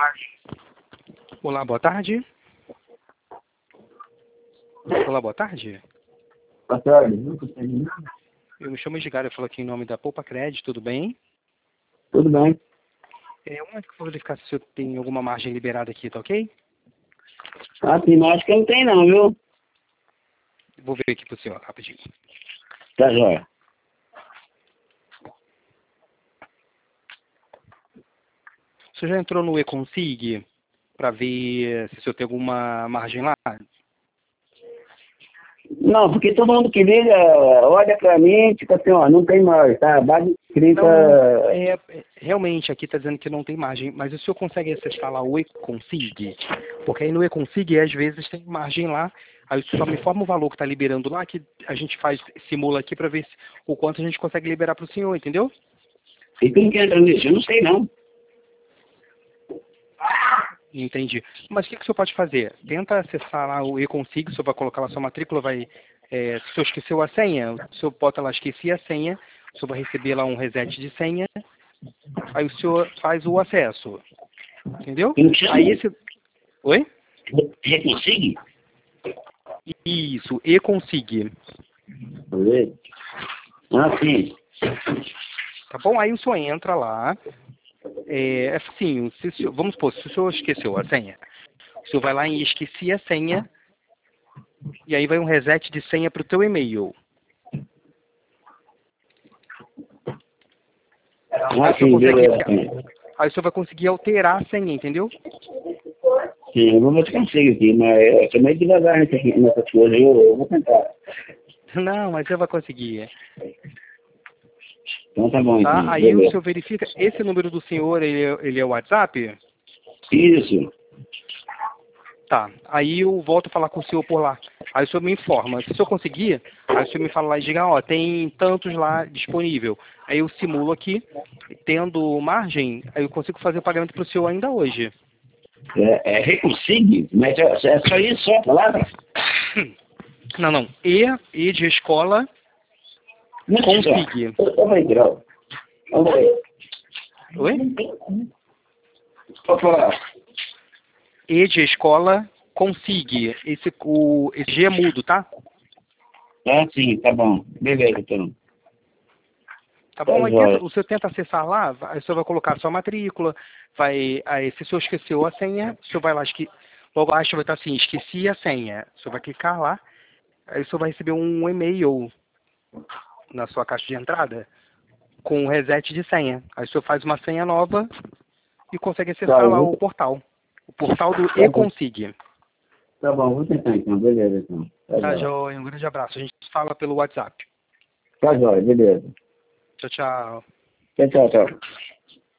Olá, boa tarde. Olá, boa tarde. Boa tarde. Não consegui nada. Eu me chamo Edgar, eu falo aqui em nome da Poupa Cred, tudo bem? Tudo bem. Um momento que eu vou verificar se o senhor tem alguma margem liberada aqui, tá ok? Ah, sim, mas acho que não tem não, viu? Vou ver aqui pro senhor, rapidinho. Tá jóia. O senhor já entrou no eConsig para ver se o senhor tem alguma margem lá? Não, porque todo mundo que liga, olha pra mim, tipo assim, ó, não tem mais, tá? Base escrita... Não, realmente aqui está dizendo que não tem margem, mas o senhor consegue acessar lá o eConsig? Porque aí no eConsig, às vezes, tem margem lá, aí só me informa o valor que está liberando lá, que a gente simula aqui para ver o quanto a gente consegue liberar para o senhor, entendeu? E quem que entra nisso? Eu não sei não. Entendi. Mas o que o senhor pode fazer? Tenta acessar lá o eConsig, o senhor vai colocar lá sua matrícula, se o senhor esqueceu a senha, o senhor bota lá, esqueci a senha, o senhor vai receber lá um reset de senha, aí o senhor faz o acesso, entendeu? Como que chama? Aí esse... Oi? Reconsigue? Isso, eConsig. Ah, sim. Tá bom? Aí o senhor entra lá, assim, vamos supor, se o senhor esqueceu a senha, o senhor vai lá e esqueci a senha, e aí vai um reset de senha para o teu e-mail. Ah, sim, beleza. Aí o senhor vai conseguir alterar a senha, entendeu? Sim, eu vou conseguir aqui, mas eu tô meio devagar nessas coisas, eu vou tentar. Não, mas você vai conseguir. Então tá bom, Tá? então, Aí o beleza. senhor verifica, esse número do senhor, ele é o WhatsApp? Isso. Tá. Aí eu volto a falar com o senhor por lá. Aí o senhor me informa. Se o senhor conseguir, aí o senhor me fala lá e diga, ó, tem tantos lá disponível. Aí eu simulo aqui, tendo margem, aí eu consigo fazer o pagamento para o senhor ainda hoje. Reconsigue? Mas é só isso, só a palavra? Não, não. E de escola, consigue. Vamos ver. Oi? Pode falar. E de escola, consigue. Esse G é mudo, tá? Ah, sim, tá bom. Beleza, então. Tá bom? Aí Jóia. o senhor tenta acessar lá, aí o senhor vai colocar a sua matrícula, aí se o senhor esqueceu a senha, o senhor vai lá, logo abaixo vai estar assim, esqueci a senha. O senhor vai clicar lá, aí o senhor vai receber um e-mail na sua caixa de entrada com um reset de senha. Aí o senhor faz uma senha nova e consegue acessar lá o portal. O portal do eConsig. Tá bom, vou tentar então, beleza então. Tá, joia. Um grande abraço. A gente fala pelo WhatsApp. Tá jóia, beleza. Tchau, tchau. Tchau, tchau, tchau.